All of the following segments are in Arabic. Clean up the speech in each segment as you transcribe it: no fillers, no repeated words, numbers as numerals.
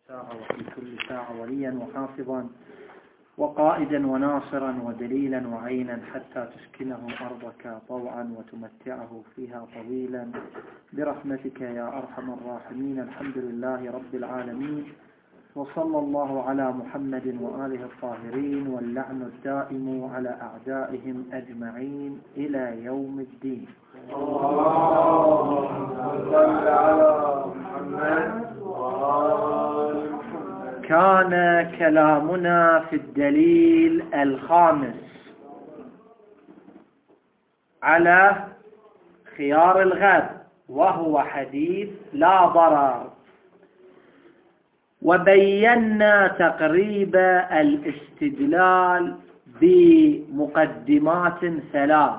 ساعة وفي كل ساعة وليا وحافظا وقائدا وناصرا ودليلا وعينا حتى تسكنه أرضك طوعا وتمتعه فيها طويلا برحمتك يا أرحم الراحمين. الحمد لله رب العالمين، وصلى الله على محمد وآله الطاهرين، واللعن الدائم على أعدائهم أجمعين إلى يوم الدين. اللهم صل على محمد. كان كلامنا في الدليل الخامس على خيار الغد، وهو حديث لا ضرر، وبينا تقريب الاستدلال بمقدمات ثلاث.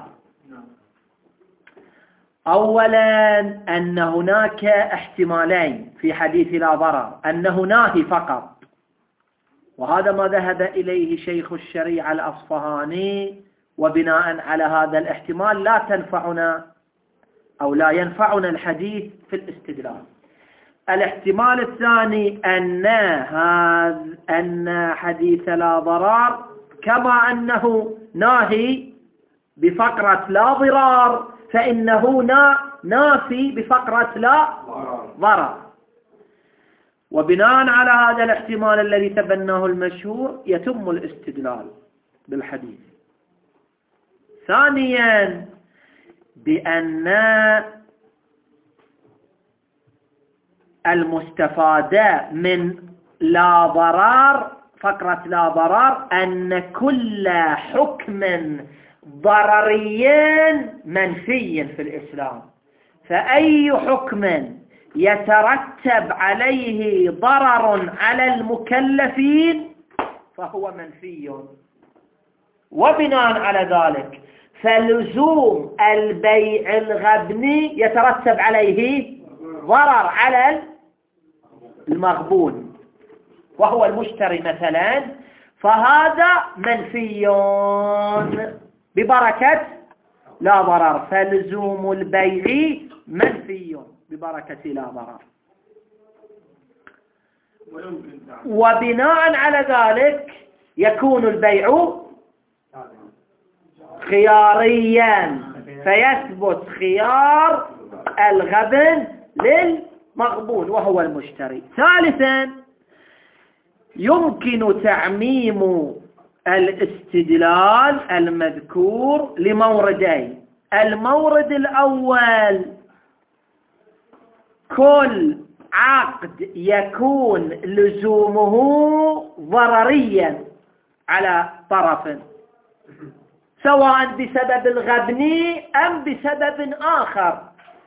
أولا أن هناك احتمالين في حديث لا ضرر، أنه ناهي فقط، وهذا ما ذهب إليه شيخ الشريعة الأصفهاني، وبناء على هذا الاحتمال لا تنفعنا أو لا ينفعنا الحديث في الاستدلال. الاحتمال الثاني أن حديث لا ضرر كما أنه ناهي بفقرة لا ضرار، فإنه نافي بفقرة لا ضرر. وبناء على هذا الاحتمال الذي تبناه المشهور يتم الاستدلال بالحديث. ثانيا بأن المستفادة من لا ضرر، فقرة لا ضرر، أن كل حكم ضرري منفي في الإسلام، فأي حكم يترتب عليه ضرر على المكلفين فهو منفي. وبناء على ذلك فلزوم البيع الغبني يترتب عليه ضرر على المغبون وهو المشتري مثلا، فهذا منفي ببركة لا ضرر، فلزوم البيع منفي ببركة لا ضرر. وبناء على ذلك يكون البيع خياريا، فيثبت خيار الغبن للمغبون وهو المشتري. ثالثا يمكن تعميم الاستدلال المذكور لموردين. المورد الأول كل عقد يكون لزومه ضرريا على طرف، سواء بسبب الغبن أم بسبب آخر،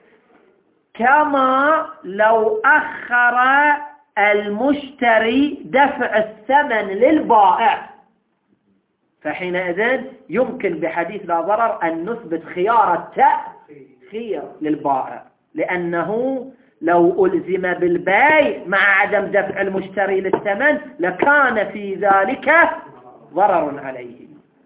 كما لو أخر المشتري دفع الثمن للبائع، فحينئذ يمكن بحديث لا ضرر أن نثبت خيار التأخير للبائع، لأنه لو ألزم بالبيع مع عدم دفع المشتري للثمن لكان في ذلك ضرر عليه.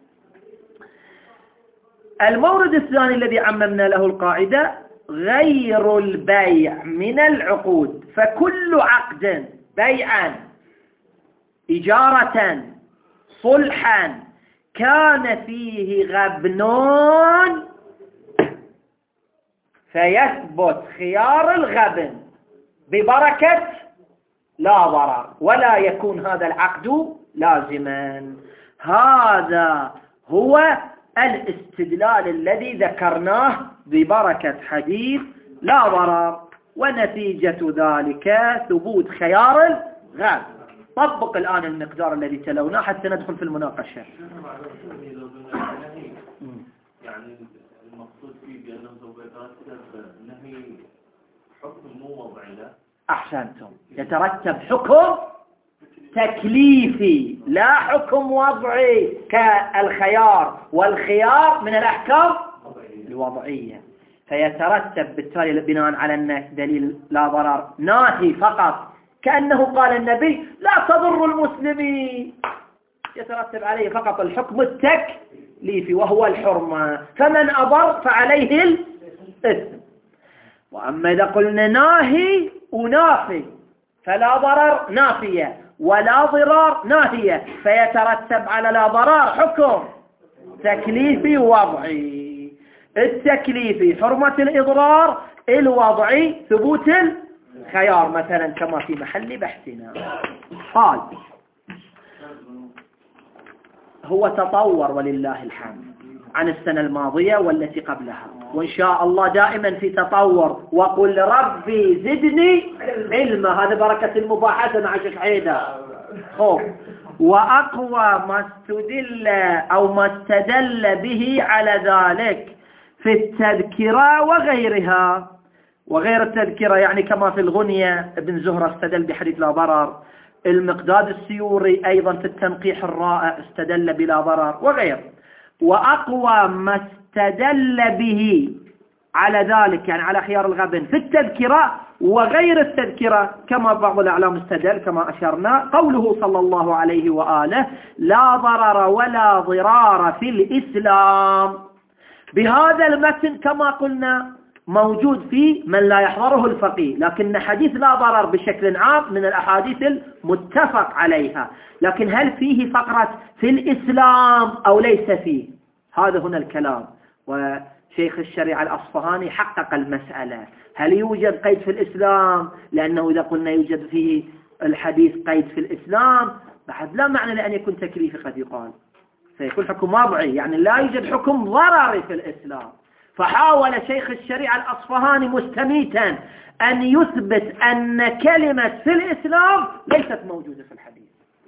المورد الثاني الذي عممنا له القاعدة غير البيع من العقود، فكل عقد بيعا إجارة صلحا كان فيه غبن فيثبت خيار الغبن ببركة لا ضرر، ولا يكون هذا العقد لازما. هذا هو الاستدلال الذي ذكرناه ببركة حديث لا ضرر، ونتيجة ذلك ثبوت خيار الغبن. طبق الآن المقدار الذي تلوناه حتى ندخل في المناقشة. يعني المقصود فيه بأنه سوف يترتب نهي حكم مو وضعي له. أحسنتم، يترتب حكم تكليفي لا حكم وضعي كالخيار، والخيار من الأحكام الوضعية، فيترتب بالتالي بناء على أن دليل لا ضرر ناهي فقط، كأنه قال النبي لا تضر المسلمين، يترتب عليه فقط الحكم التكليفي وهو الحرمة، فمن أضر فعليه الإثم. وأما إذا قلنا ناهي ونافي فلا ضرر نافية ولا ضرار ناهية، فيترتب على لا ضرر حكم تكليفي ووضعي. التكليفي حرمة الإضرار، الوضعي ثبوت الخيار، مثلا كما في محل بحثنا. قال هو تطور ولله الحمد عن السنة الماضية والتي قبلها، وإن شاء الله دائما في تطور. وقل ربي زدني علما، هذا بركة المباحثة مع شيخ عيدة. وأقوى ما استدل أو ما استدل به على ذلك في التذكرة وغيرها. وغير التذكرة يعني كما في الغنية ابن زهرة استدل بحديث لا ضرر، المقداد السيوري أيضا في التنقيح الرائع استدل بلا ضرر وغير. وأقوى ما استدل به على ذلك يعني على خيار الغبن في التذكرة وغير التذكرة كما بعض الأعلام استدل كما أشرنا، قوله صلى الله عليه وآله لا ضرر ولا ضرار في الإسلام. بهذا المتن كما قلنا موجود فيه من لا يحضره الفقيه، لكن حديث لا ضرر بشكل عام من الأحاديث المتفق عليها، لكن هل فيه فقرة في الإسلام أو ليس فيه؟ هذا هنا الكلام. وشيخ الشريعة الأصفهاني حقق المسألة، هل يوجد قيد في الإسلام؟ لأنه إذا قلنا يوجد فيه الحديث قيد في الإسلام بعد لا معنى لأن يكون تكليفي، قد يقال سيكون حكم وضعي، يعني لا يوجد حكم ضرري في الإسلام. فحاول شيخ الشريعة الأصفهاني مستميتا أن يثبت أن كلمة في الإسلام ليست موجودة في الحديث.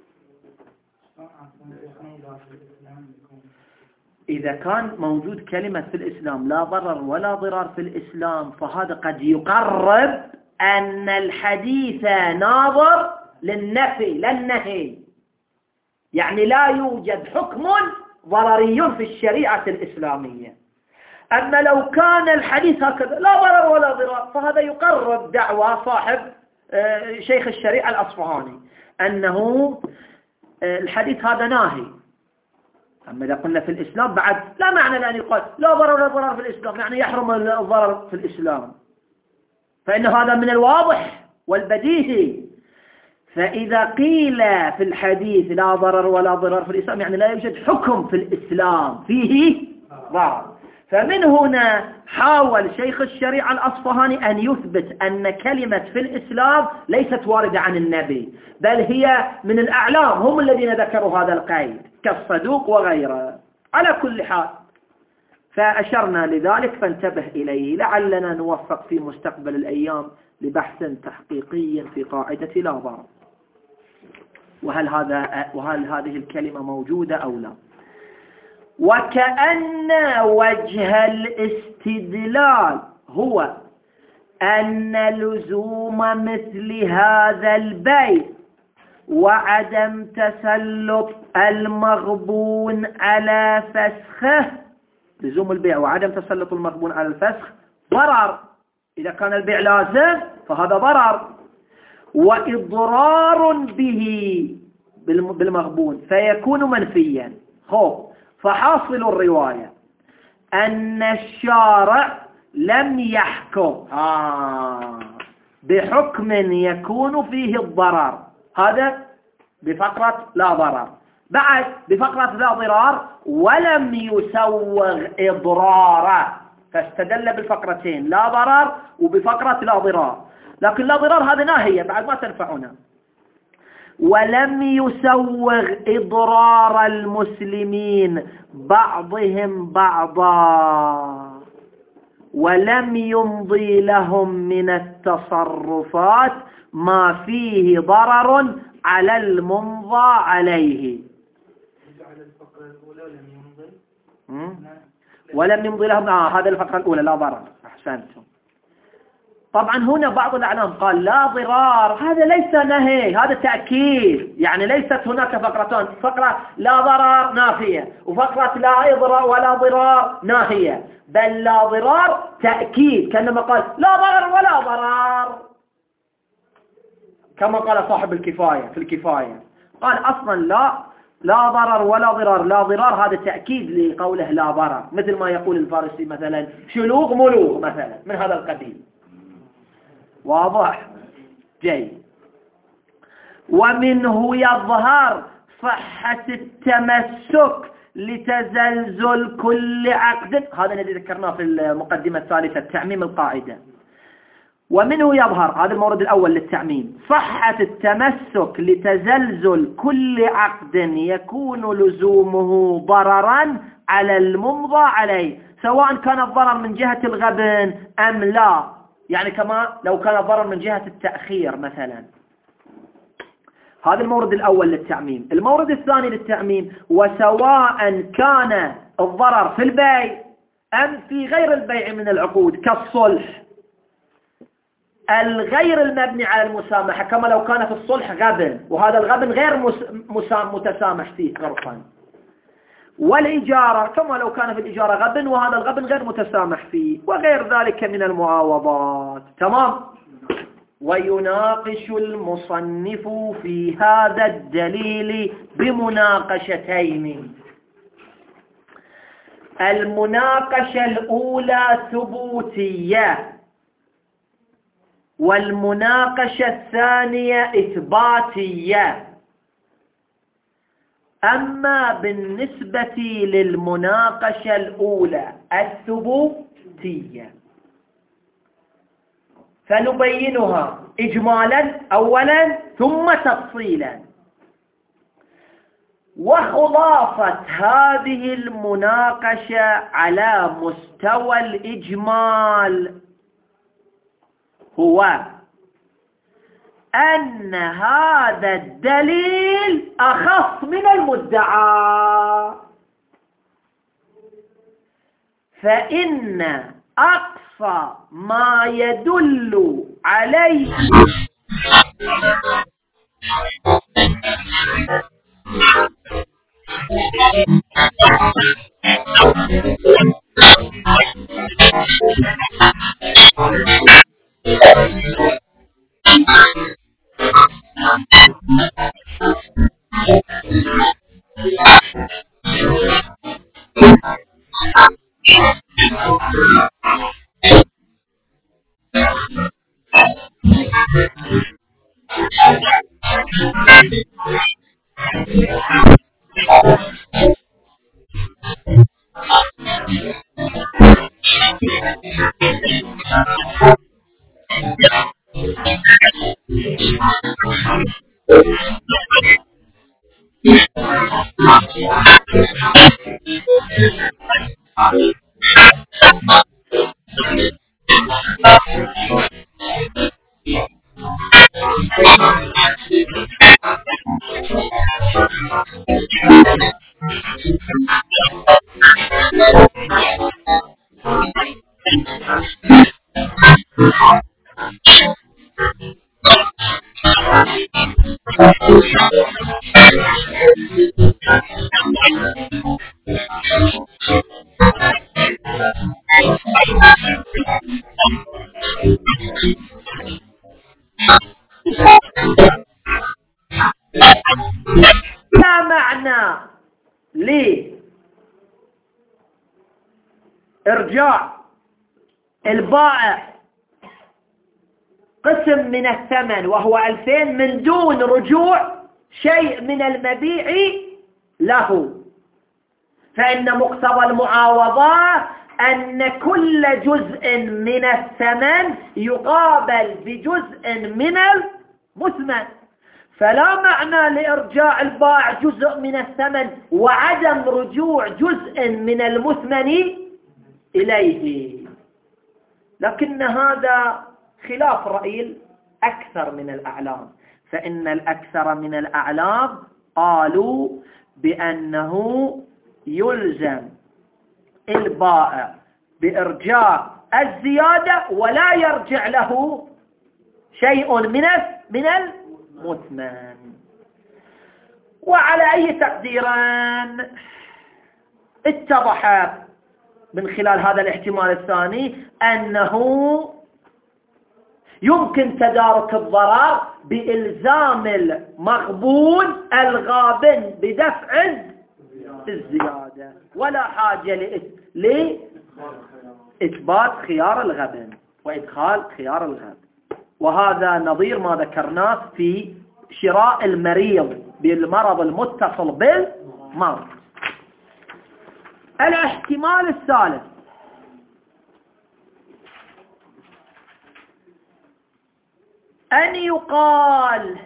إذا كان موجود كلمة في الإسلام لا ضرر ولا ضرار في الإسلام، فهذا قد يقرب أن الحديث ناظر للنفي لا النهي، يعني لا يوجد حكم ضرري في الشريعة الإسلامية. أما لو كان الحديث هكذا لا ضرر ولا ضرار، فهذا يقرب دعوى صاحب شيخ الشريعة الأصفهاني أنه الحديث هذا ناهي. أما إذا قلنا في الإسلام بعد لا معنى لأن يقال لا ضرر ولا ضرار في الإسلام، يعني يحرم الضرر في الإسلام، فإن هذا من الواضح والبديهي. فإذا قيل في الحديث لا ضرر ولا ضرار في الإسلام يعني لا يوجد حكم في الإسلام فيه ضرر. فمن هنا حاول شيخ الشريعة الأصفهاني أن يثبت أن كلمة في الإسلام ليست واردة عن النبي، بل هي من الأعلام، هم الذين ذكروا هذا القيد كالصدوق وغيره. على كل حال فأشرنا لذلك فانتبه إليه، لعلنا نوفق في مستقبل الأيام لبحث تحقيقي في قاعدة لا ضرر، وهل هذه الكلمة موجودة أو لا. وكأن وجه الاستدلال هو أن لزوم مثل هذا البيع وعدم تسلط المغبون على فسخه، لزوم البيع وعدم تسلط المغبون على الفسخ ضرر. إذا كان البيع لازم فهذا ضرر، وإضرار به بالمغبون فيكون منفيا. فحاصل الرواية أن الشارع لم يحكم بحكم يكون فيه الضرر، هذا بفقرة لا ضرر، بعد بفقرة لا ضرار ولم يسوغ إضراره، فاستدل بالفقرتين لا ضرر وبفقرة لا ضرار، لكن لا ضرار هذا ناهية بعد ما تنفعنا. ولم يسوغ إضرار المسلمين بعضهم بعضا ولم يمضي لهم من التصرفات ما فيه ضرر على الممضى عليه. ولم يمضي لهم هذا الفقرة الأولى لا ضرر. أحسنتم. طبعا هنا بعض الأعلام قال لا ضرار، هذا ليس نهي، هذا تأكيد، يعني ليست هناك فقرتان، فقرة لا ضرار نافية وفقرة لا إضرار ولا ضرار ناهية، بل لا ضرار تأكيد، كأنما قال لا ضرر ولا ضرار، كما قال صاحب الكفاية في الكفاية، قال أصلا لا ضرر ولا ضرار، لا ضرار هذا تأكيد لقوله لا ضرر، مثل ما يقول الفارسي مثلا شلوغ ملوغ مثلا من هذا القبيل. واضح؟ جيد. ومنه يظهر صحة التمسك لتزلزل كل عقد. هذا الذي ذكرناه في المقدمة الثالثة، تعميم القاعدة. ومنه يظهر، هذا المورد الأول للتعميم، صحة التمسك لتزلزل كل عقد يكون لزومه ضررا على الممضى عليه، سواء كان الضرر من جهة الغبن أم لا، يعني كما لو كان الضرر من جهة التأخير مثلا. هذا المورد الأول للتعميم. المورد الثاني للتعميم، وسواء كان الضرر في البيع أم في غير البيع من العقود، كالصلح الغير المبني على المسامحة، كما لو كان في الصلح غبن وهذا الغبن غير متسامح فيه عرفا، والإجارة كما لو كان في الإجارة غبن وهذا الغبن غير متسامح فيه، وغير ذلك من المعاوضات. تمام. ويناقش المصنف في هذا الدليل بمناقشتين. المناقشة الأولى ثبوتية، والمناقشة الثانية إثباتية. أما بالنسبة للمناقشة الأولى الثبوتية فنبينها إجمالا أولا ثم تفصيلا. وخلاصة هذه المناقشة على مستوى الإجمال هو أن هذا الدليل أخص من المدعى، فإن أقصى ما يدل عليه لا معنى لإرجاع البائع قسم من الثمن وهو 2000 من دون رجوع شيء من المبيع له، فإن مقتضى المعاوضة أن كل جزء من الثمن يقابل بجزء من المثمن، فلا معنى لإرجاع البائع جزء من الثمن وعدم رجوع جزء من المثمن إليه. لكن هذا خلاف رأي أكثر من الأعلام، فإن الأكثر من الأعلام قالوا بأنه يلزم البائع بإرجاع الزيادة ولا يرجع له شيء من المثمن. وعلى أي تقديران اتضح من خلال هذا الاحتمال الثاني أنه يمكن تدارك الضرر بإلزام المغبون الغابن بدفع الزيادة، ولا حاجة لإثبات خيار الغبن وإدخال خيار الغبن. وهذا نظير ما ذكرناه في شراء المريض بالمرض المتصل بالمرض. الاحتمال الثالث أن يقال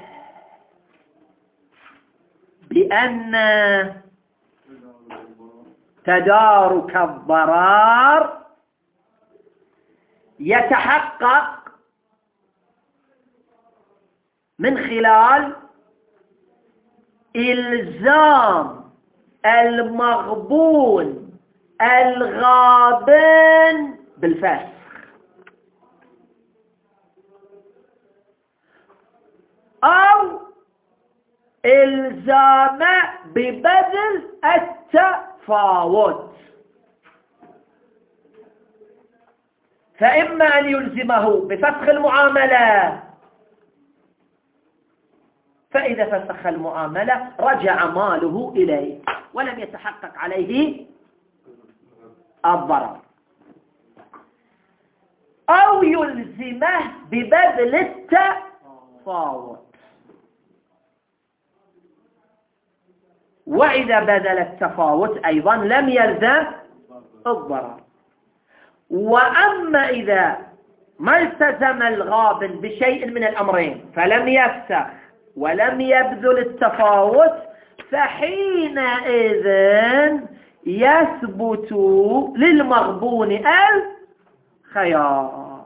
بأن تدارك الضرر يتحقق من خلال إلزام المغبون الغابن بالفسخ، أو إلزامه ببذل التفاوت. فإما أن يلزمه بفسخ المعاملة، فإذا فسخ المعاملة رجع ماله إليه ولم يتحقق عليه الضرر، أو يلزمه ببذل التفاوت، وإذا بذل التفاوت أيضا لم يلزم الضرر. وأما إذا ما التزم الغابن بشيء من الأمرين فلم يفسخ ولم يبذل التفاوت، فحينئذ يثبت للمغبون الخيار.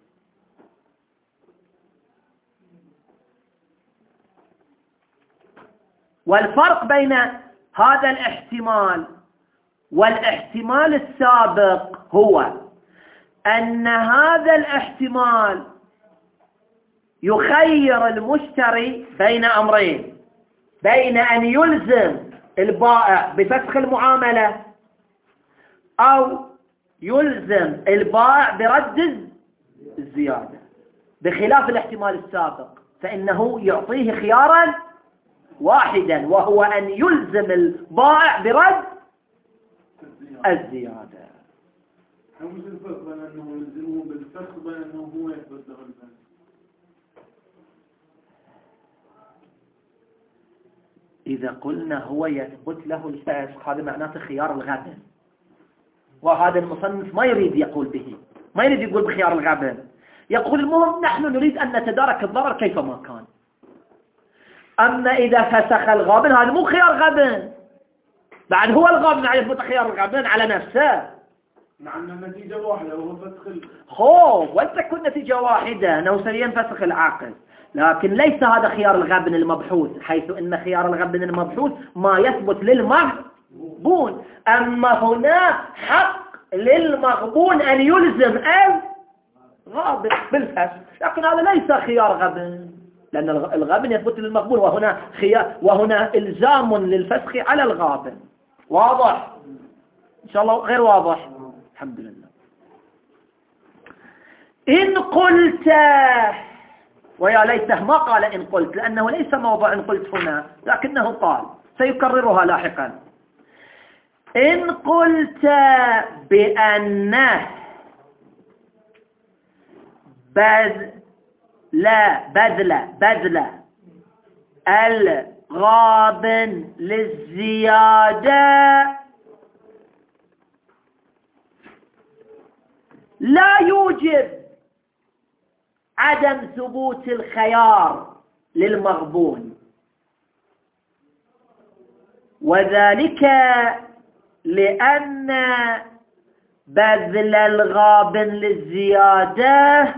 والفرق بين هذا الاحتمال والاحتمال السابق هو أن هذا الاحتمال يخير المشتري بين أمرين، بين أن يلزم البائع بفسخ المعاملة أو يلزم البائع برد الزيادة، بخلاف الاحتمال السابق فإنه يعطيه خيارا واحدا، وهو أن يلزم البائع برد الزيادة. مش الفرق بين أنه يلزمه بالفسخ وبين أنه هو يثبت له الفسخ؟ إذا قلنا هو يثبت له الفسخ هذا معناته خيار الغبن، وهذا المصنف ما يريد يقول به، ما يريد يقول بخيار الغبن، يقول المهم نحن نريد أن نتدارك الضرر كيفما كان. أما إذا فسخ الغابن هذا مو خيار غبن، بعد هو الغابن يثبت خيار الغبن على نفسه. مع أن النتيجة واحدة وهو فسخ خوف ولتكن نتيجة واحدة أنه سينفسخ العقد، لكن ليس هذا خيار الغبن المبحوث، حيث أن خيار الغبن المبحوث ما يثبت للمغبون. أما هنا حق للمغبون أن يلزم الغابن بالفسخ، لكن هذا ليس خيار غبن، لأن الغابن يثبت للمغبون، وهنا إلزام للفسخ على الغابن. واضح؟ إن شاء الله غير واضح؟ الحمد لله. إن قلت، ويا ليته ما قال إن قلت، لأنه ليس موضع إن قلت هنا، لكنه قال سيكررها لاحقا. إن قلت بأنه بذل الغابن للزيادة لا يوجب عدم ثبوت الخيار للمغبون، وذلك لأن بذل الغابن للزيادة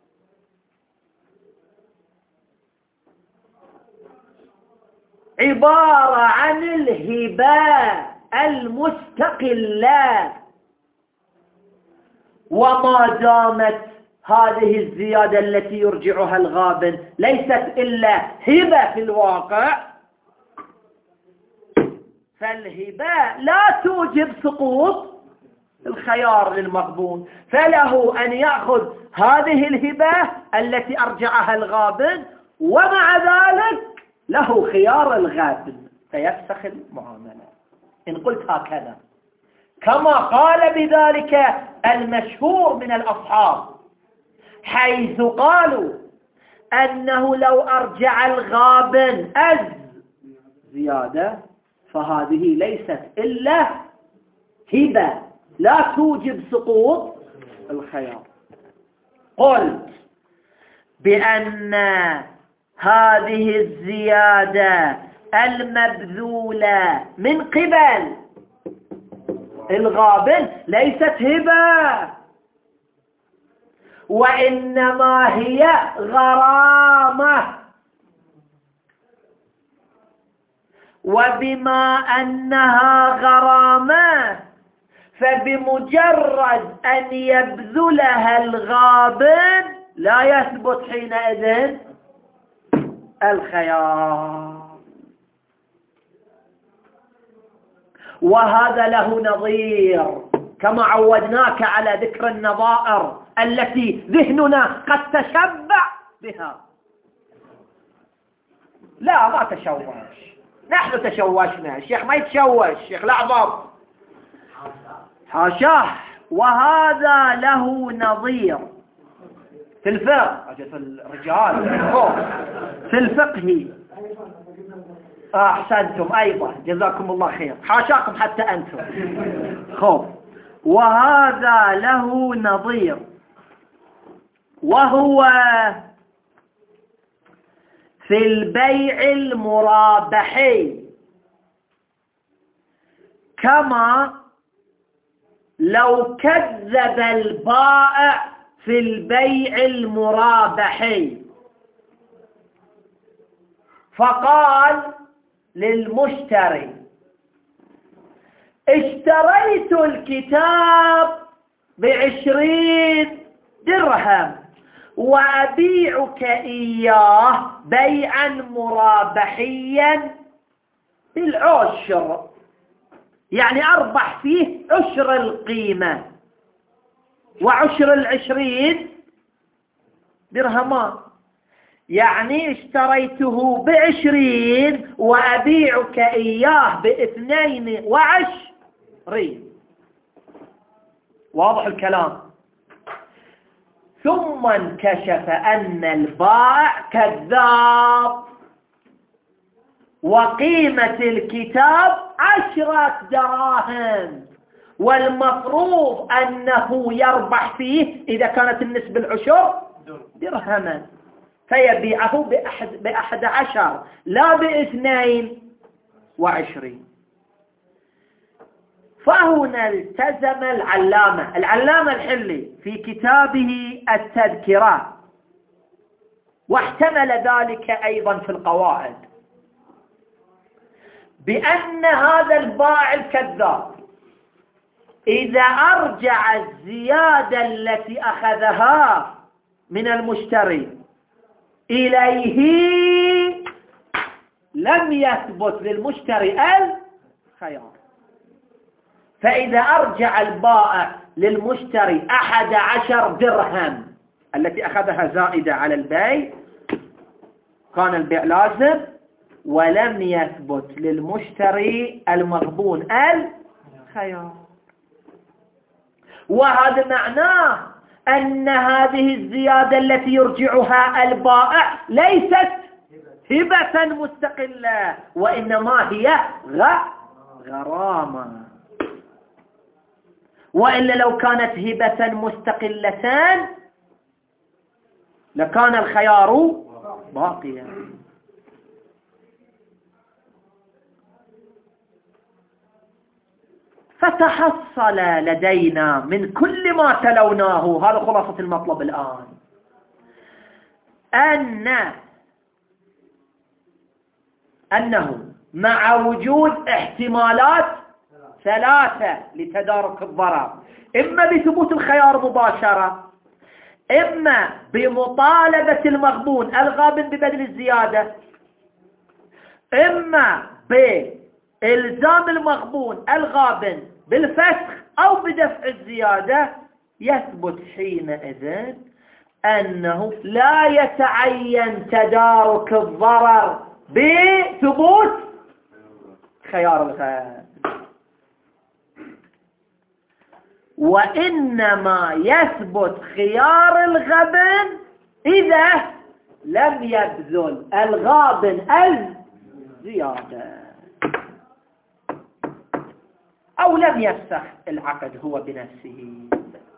عبارة عن الهبة المستقلة، وما دامت هذه الزيادة التي يرجعها الغابن ليست إلا هبة في الواقع، فالهبة لا توجب سقوط الخيار للمغبون، فله أن يأخذ هذه الهبة التي أرجعها الغابن، ومع ذلك له خيار الغابن فيفسخ المعاملة. إن قلت هكذا كما قال بذلك المشهور من الأصحاب، حيث قالوا أنه لو أرجع الغابن زيادة فهذه ليست إلا هبة لا توجب سقوط الخيار. قلت بأن هذه الزيادة المبذولة من قبل الغابن ليست هبة، وإنما هي غرامة، وبما أنها غرامة فبمجرد أن يبذلها الغابن لا يثبت حينئذ الخيار. وهذا له نظير كما عودناك على ذكر النظائر التي ذهننا قد تشبع بها. لا ما تشوش، نحن تشوشنا، الشيخ ما يتشوش، الشيخ الأعظم حاشاه. وهذا له نظير في الفقه، في الرجال في الفقه. أحسنتم أيضا جزاكم الله خير، حاشاكم حتى أنتم. وهذا له نظير، وهو في البيع المرابحي، كما لو كذب البائع في البيع المرابحي فقال للمشتري: اشتريت الكتاب ب20 درهم وأبيعك إياه بيعا مرابحيا بالعشر، يعني أربح فيه عشر القيمة، وعشر 20 درهمان، يعني اشتريته ب20 وأبيعك إياه ب22. واضح الكلام؟ ثم انكشف أن البائع كذاب، وقيمة الكتاب 10 دراهم، والمفروض أنه يربح فيه إذا كانت النسبة العشر درهما، فيبيعه ب11 لا ب22. فهنا التزم العلامة الحلي في كتابه التذكرة، واحتمل ذلك أيضا في القواعد، بأن هذا البائع الكذاب إذا أرجع الزيادة التي أخذها من المشتري إليه لم يثبت للمشتري الخيار. فإذا أرجع البائع للمشتري 11 درهم التي أخذها زائدة على البيع، كان البيع لازم، ولم يثبت للمشتري المغبون الخيار. وهذا معناه أن هذه الزيادة التي يرجعها البائع ليست هبة مستقلة، وإنما هي غرامة. وإلا لو كانت هبة مستقلة لكان الخيار باقيا. فتحصل لدينا من كل ما تلوناه، هذا خلاصة المطلب الآن، أنه مع وجود احتمالات 3 لتدارك الضرر، إما بثبوت الخيار مباشرة، إما بمطالبة المغبون الغابن ببذل الزيادة، إما بإلزام المغبون الغابن بالفسخ أو بدفع الزيادة، يثبت حينئذ أنه لا يتعين تدارك الضرر بثبوت خيار الغابن، وإنما يثبت خيار الغبن إذا لم يبذل الغابن الزيادة أو لم يفسخ العقد هو بنفسه،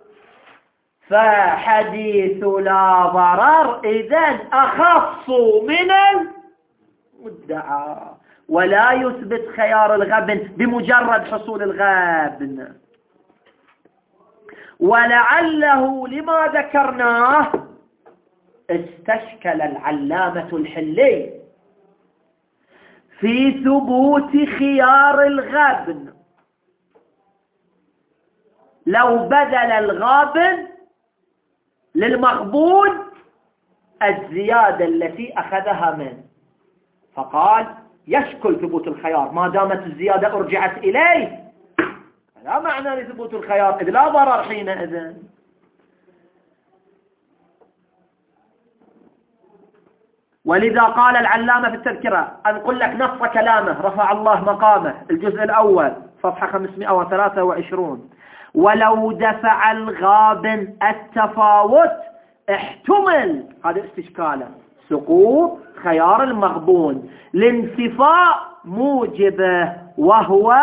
فحديث لا ضرر إذن أخص من المدعى، ولا يثبت خيار الغبن بمجرد حصول الغبن. ولعله لما ذكرناه استشكل العلامة الحلي في ثبوت خيار الغبن لو بذل الغابن للمغبون الزيادة التي أخذها منه، فقال يشكل ثبوت الخيار ما دامت الزيادة أرجعت إليه، لا معنى لثبوت الخيار إذ لا ضرر حينئذ. ولذا قال العلامة في التذكرة، أنقل لك نص كلامه رفع الله مقامه، الجزء الأول صفحة 523: ولو دفع الغابن التفاوت احتمل، هذا استشكاله، سقوط خيار المغبون لانتفاء موجبه وهو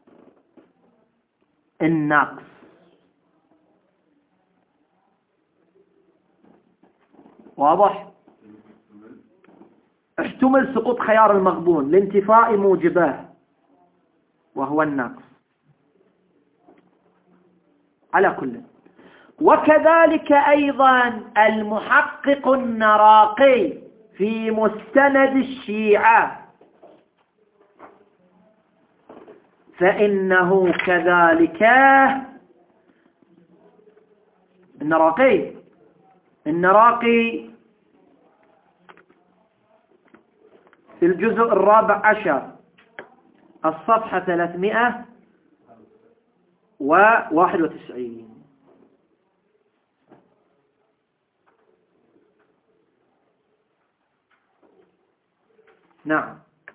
النقص. واضح؟ احتمل سقوط خيار المغبون لانتفاء موجبه وهو النقص. على كل، وكذلك أيضا المحقق النراقي في مستند الشيعة فإنه كذلك النراقي في الجزء 14 الصفحة 391. نعم،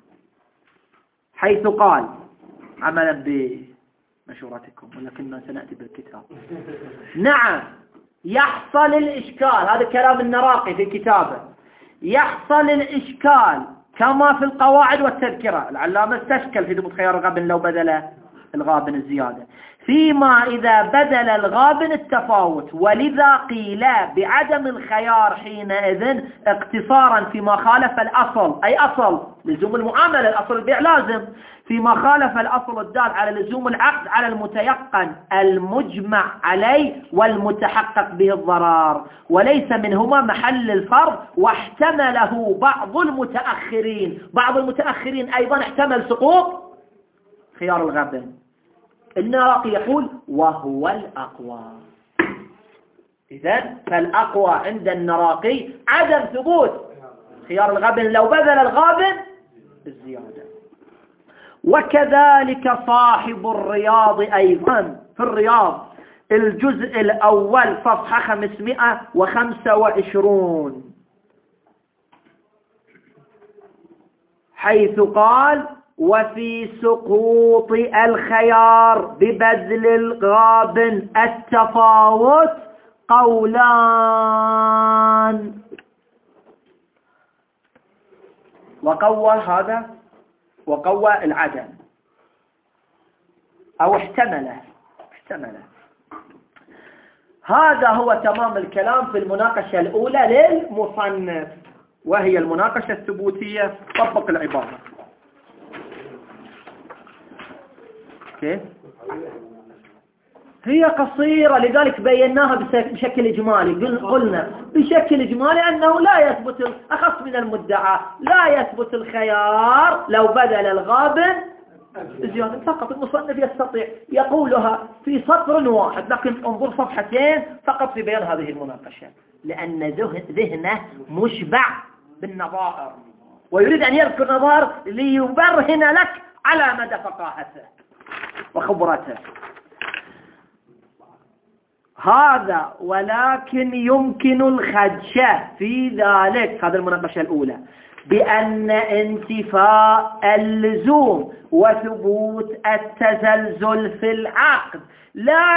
حيث قال عملا بمشورتكم ولكننا سنأتي بالكتاب. نعم، يحصل الإشكال، هذا كلام النراقي في كتابه، يحصل الإشكال كما في القواعد والتذكرة، العلامة استشكل في ثبوت خيار الغابن لو بذل الغابن الزيادة، فيما إذا بذل الغابن التفاوت، ولذا قيل بعدم الخيار حينئذ اقتصارا فيما خالف الأصل، أي أصل لزوم المعاملة، الأصل البيع لازم، فيما خالف الأصل الدال على لزوم العقد على المتيقن المجمع عليه والمتحقق به الضرار، وليس منهما محل الفرض، واحتمله بعض المتأخرين أيضا احتمل سقوط خيار الغابن. النراقي يقول وهو الأقوى. إذن فالأقوى عند النراقي عدم ثبوت خيار الغابن لو بذل الغابن بالزيادة. وكذلك صاحب الرياض أيضا في الرياض الجزء الأول صفحة 525 حيث قال وفي سقوط الخيار ببذل الغابن التفاوت قولان، وقوى هذا وقوى العدم أو احتمله. هذا هو تمام الكلام في المناقشة الأولى للمصنف، وهي المناقشة الثبوتية. طبق العبارة كيف؟ هي قصيرة لذلك بيناها بشكل إجمالي. قلنا بشكل إجمالي أنه لا يثبت أخص من المدعى، لا يثبت الخيار لو بذل الغابن زيادة فقط. المصنف يستطيع يقولها في سطر واحد، لكن انظر صفحتين فقط في بيان هذه المناقشة، لأن ذهنه مشبع بالنظائر ويريد أن يذكر نظائر ليبرهن لك على مدى فقاهته وخبرته. هذا ولكن يمكن الخدشة في ذلك، هذا المناقشة الأولى، بأن انتفاء اللزوم وثبوت التزلزل في العقد لا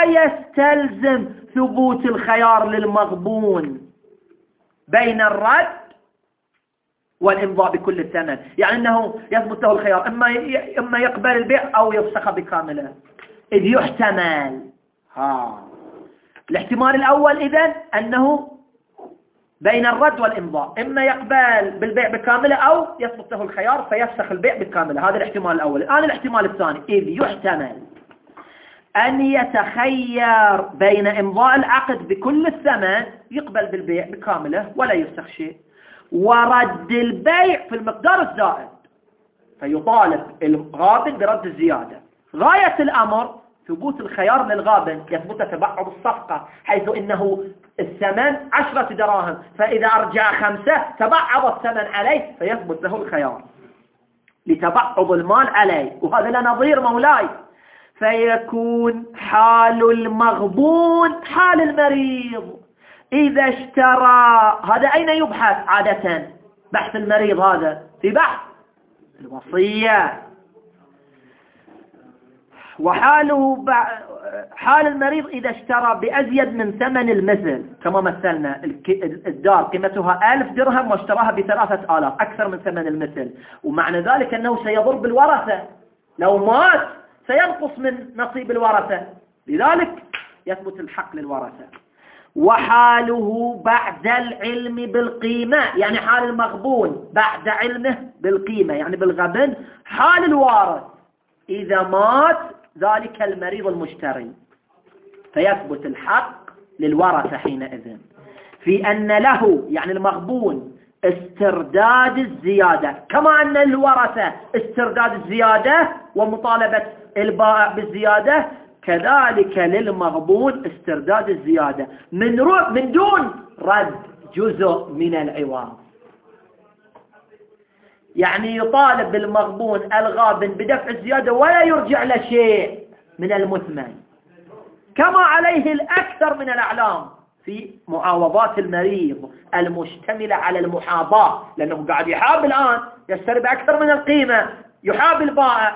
يستلزم ثبوت الخيار للمغبون بين الرد والإمضاء بكل الثمن، يعني أنه يثبت له الخيار إما يقبل البيع أو يفسخ بكامله، إذ يحتمل. الاحتمال الأول إذن أنه بين الرد والإمضاء، إما يقبل بالبيع بكامله أو يثبت له الخيار فيفسخ البيع بكامله. هذا الاحتمال الأول. الآن الاحتمال الثاني، إذ يحتمل أن يتخير بين إمضاء العقد بكل الثمن، يقبل بالبيع بكامله ولا يفسخ شيء، ورد البيع في المقدار الزائد، فيطالب الغابن برد الزيادة. غاية الأمر ثبوت الخيار للغابن، يثبت تبعض الصفقة، حيث إنه الثمن 10 دراهم، فإذا أرجع 5 تبعض الثمن عليه فيثبت له الخيار لتبعض المال عليه. وهذا لا نظير مولاي. فيكون حال المغبون حال المريض إذا اشترى. هذا أين يبحث عادة؟ بحث المريض هذا في بحث الوصية. وحاله حال المريض إذا اشترى بأزيد من ثمن المثل، كما مثلنا الدار قيمتها 1000 درهم واشتراها ب3000، أكثر من ثمن المثل، ومعنى ذلك أنه سيضر بالورثة، لو مات سينقص من نصيب الورثة، لذلك يثبت الحق للورثة. وحاله بعد العلم بالقيمة، يعني حال المغبون بعد علمه بالقيمة يعني بالغبن، حال الوارث إذا مات ذلك المريض المشتري، فيثبت الحق للورثة حينئذ في أن له يعني المغبون استرداد الزيادة، كما أن الورثة استرداد الزيادة ومطالبة البائع بالزيادة، كذلك للمغبون استرداد الزيادة من دون رد جزء من العوض. يعني يطالب المغبون الغابن بدفع الزيادة ولا يرجع له شيء من المثمن، كما عليه الأكثر من الأعلام في معاوضات المريض المشتملة على المحاباة، لأنه قاعد يحاب الآن، يشتري بأكثر من القيمة، يحاب البائع.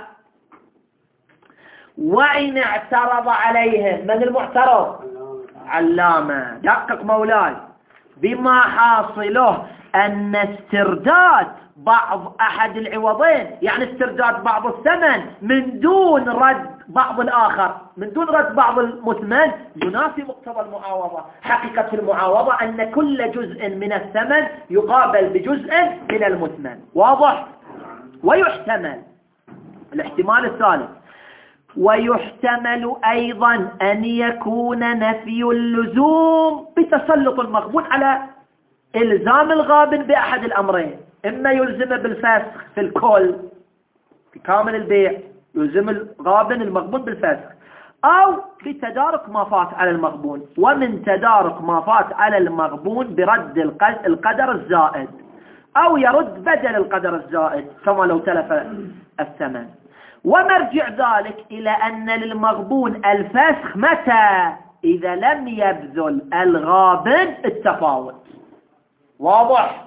وإن اعترض عليه، من المعترض؟ علامة. دقق مولاي، بما حاصله أن استرداد بعض أحد العوضين، يعني استرداد بعض الثمن من دون رد بعض الآخر، من دون رد بعض المثمن، ينافي مقتضى المعاوضة. حقيقة المعاوضة أن كل جزء من الثمن يقابل بجزء من المثمن. واضح؟ ويحتمل الاحتمال الثالث، ويحتمل أيضا أن يكون نفي اللزوم بتسلط المغبون على إلزام الغابن بأحد الأمرين، إما يلزم بالفسخ في الكل في كامل البيع، يلزم الغابن المغبون بالفسخ، أو بتدارك ما فات على المغبون، ومن تدارك ما فات على المغبون برد القدر الزائد، أو يرد بدل القدر الزائد كما لو تلف الثمن. ومرجع ذلك إلى أن للمغبون الفسخ متى؟ إذا لم يبذل الغابن التفاوت. واضح؟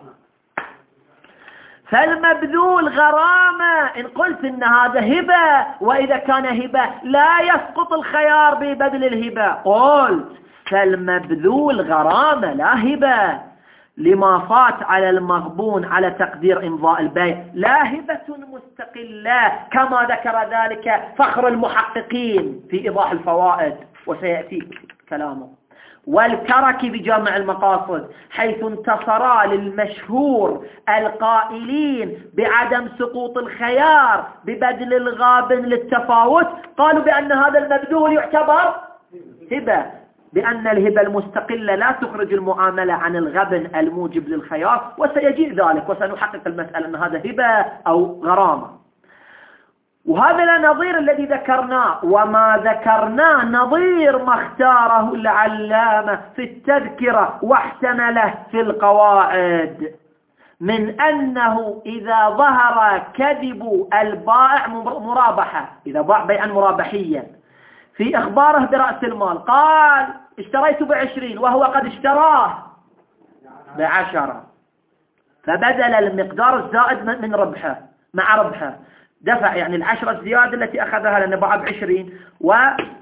فالمبذول غرامة، إن قلت إن هذا هبة، وإذا كان هبة لا يسقط الخيار ببذل الهبة، قلت فالمبذول غرامة لا هبة لما فات على المغبون على تقدير إمضاء البيع، لا هبة مستقلة كما ذكر ذلك فخر المحققين في إيضاح الفوائد، وسيأتي كلامه. والكركي بجامع المقاصد، حيث انتصرا للمشهور القائلين بعدم سقوط الخيار ببذل الغابن للتفاوت، قالوا بأن هذا المبذول يعتبر هبة، بأن الهبة المستقلة لا تخرج المعاملة عن الغبن الموجب للخيار، وسيجيء ذلك وسنحقق المسألة أن هذا هبة أو غرامة. وهذا النظير الذي ذكرناه، وما ذكرناه نظير ما اختاره العلامة في التذكرة واحتمله في القواعد، من أنه إذا ظهر كذب البائع مرابحة، إذا باع بيعا مرابحيا في إخباره برأس المال، قال اشتريت ب20 وهو قد اشتراه ب10، فبدل المقدار الزائد من ربحه مع ربحه، دفع يعني 10 الزيادة التي أخذها لأنه باع ب20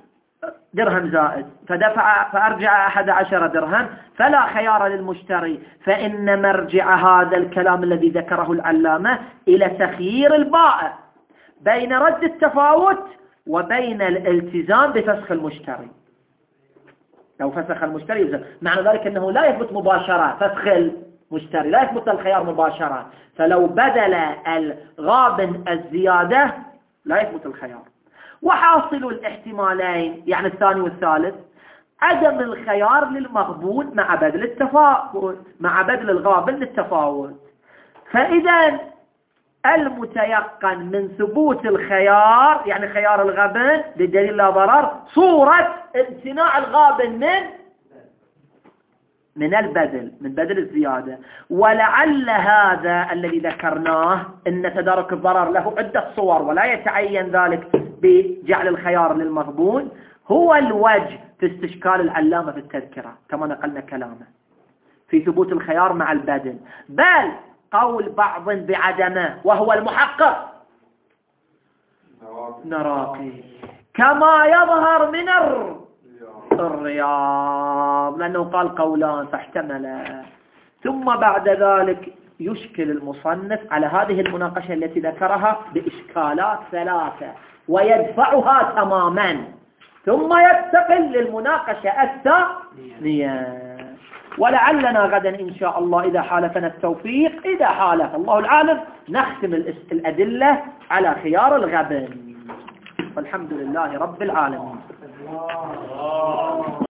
درهم زائد فأرجع 11 درهم، فلا خيار للمشتري، فإن مرجع هذا الكلام الذي ذكره العلامة إلى تخيير البائع بين رد التفاوت وبين الالتزام بفسخ المشتري. لو فسخ المشتري يلزم، معنى ذلك أنه لا يثبت مباشرة فسخ المشتري، لا يثبت الخيار مباشرة، فلو بدل الغابن الزيادة لا يثبت الخيار. وحاصل الاحتمالين يعني الثاني والثالث عدم الخيار للمغبون مع بدل التفاوت، مع بدل الغابن للتفاوت. فإذا المتيقن من ثبوت الخيار يعني خيار الغبن بدليل لا ضرر صورة امتناع الغابن من البدل، من بدل الزيادة. ولعل هذا الذي ذكرناه أن تدارك الضرر له عدة صور ولا يتعين ذلك بجعل الخيار للمغبون هو الوجه في استشكال العلامة في التذكرة كما نقلنا كلامه في ثبوت الخيار مع البدل. بل قول بعض بعدمه وهو المحقق نراقي كما يظهر من الرياض، لأنه قال قولان فاحتمل. ثم بعد ذلك يشكل المصنف على هذه المناقشة التي ذكرها بإشكالات ثلاثة ويدفعها تماما، ثم ينتقل للمناقشة الثانية. ولعلنا غدا إن شاء الله إذا حالفنا التوفيق، إذا حالف الله العالم، نختم الأدلة على خيار الغبن. والحمد لله رب العالمين.